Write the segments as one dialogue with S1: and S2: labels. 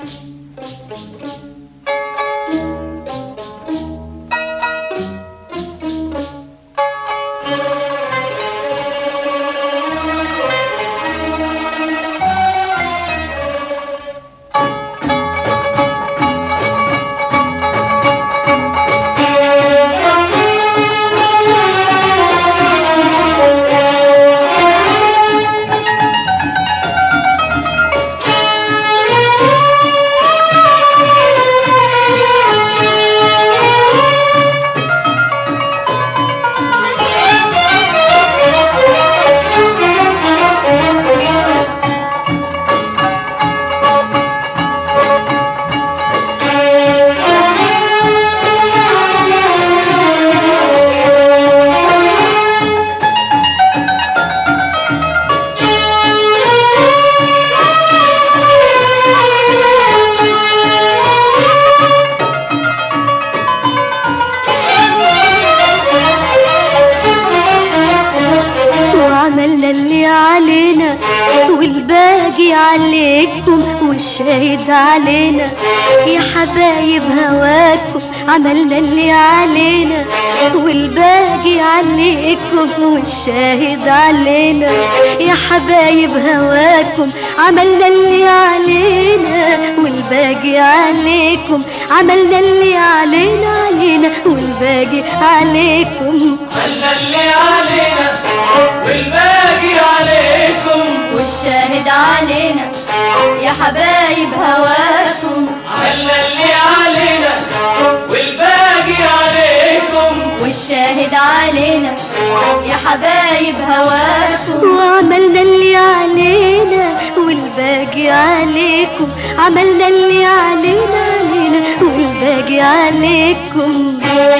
S1: والباقي عليكم والشاهد علينا. يا حبايب هواكم عملنا اللي علينا، والباقي عليكم والشاهد علينا. يا حبايب هواكم عملنا اللي علينا، والباقي عليكم عملنا اللي علينا والباقي عليكم
S2: عملنا اللي علينا والباقي عليكم
S1: والشاهد علينا. يا حبايب هواكم
S2: عملنا اللي علينا والباقي عليكم
S1: والشاهد علينا. يا حبايب هواكم وعملنا اللي علينا والباقي عليكم، عملنا اللي علينا والباقي عليكم.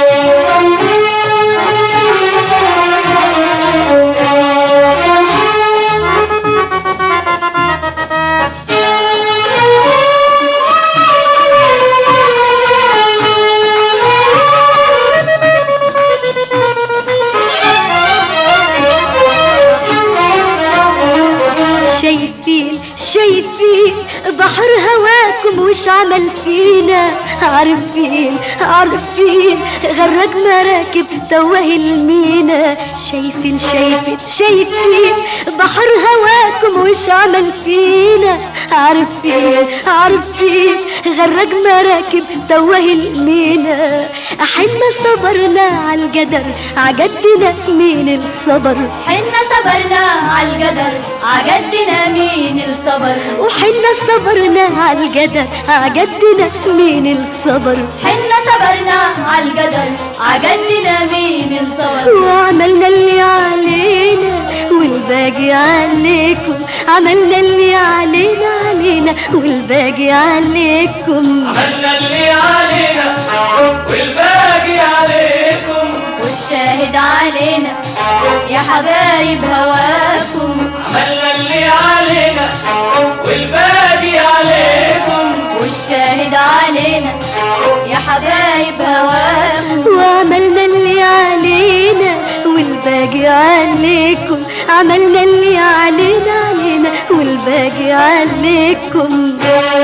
S1: شايفين بحر هواكم وش عمل فينا، عارفين غرق مراكب توه المينا. شايفين بحر هواكم وش عمل فينا، عارفين غرق مراكب توه المينا. حنا صبرنا عالقدر عقدنا مين الصبر، حنا صبرنا عالقدر عقدنا مين الصبر. وحنا صبرنا عالقدر عقدنا مين الصبر، حنا صبرنا عالقدر عقدنا مين الصبر. وعملنا اللي علينا والباقي عليكم، عملنا اللي علينا والباقي عليكم.
S2: عملنا اللي علينا والباقي عليكم
S1: والشاهد علينا. يا حبايب هواكم
S2: عملنا اللي علينا والباقي عليكم
S1: والشاهد علينا. يا حبايب هواكم وعملنا اللي علينا والباقي عليكم، عملنا اللي علينا والباقي عليكم.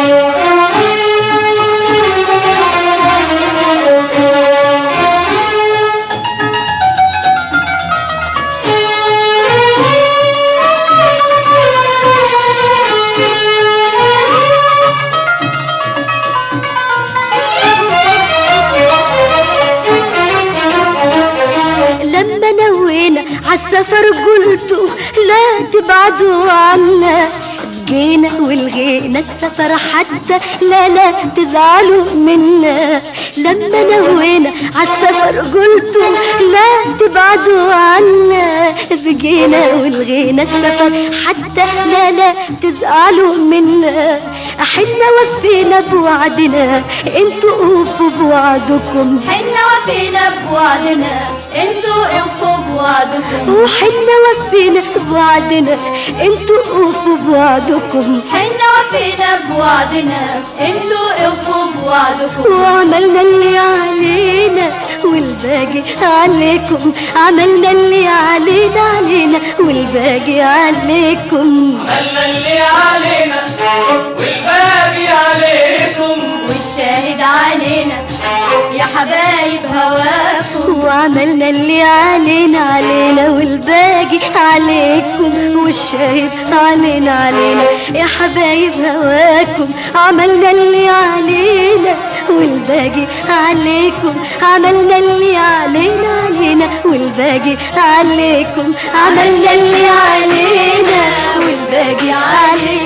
S1: لما نوينا عالسفر قلتوا لا تبعدوا عنا، بقينا ولغينا السفر حتى لا تزعلوا منا. لما نوينا عالسفر قلتوا لا تبعدوا عنا، بقينا ولغينا السفر حتى لا تزعلوا منا. حنا وفينا بوعدنا انتوا اوفوا بوعدكم، حنا وفينا بوعدنا انتوا اوفوا بوعدكم. وحنا وفينا بوعدنا انتوا اوفوا بوعدكم، حنا وفينا بوعدنا انتوا اوفوا بوعدكم. وعملنا اللي علينا والباقي عليكم، عملنا اللي علينا والباقي عليكم.
S2: عملنا اللي علينا والباقي عليكم
S1: حبايب هواكم، وعملنا اللي علينا علينا والباقي عليكم، والشاهد علينا علينا يا حبايب هواكم. عملنا اللي علينا والباقي عليكم، عملنا اللي علينا علينا والباقي عليكم، عملنا اللي علينا والباقي عليكم.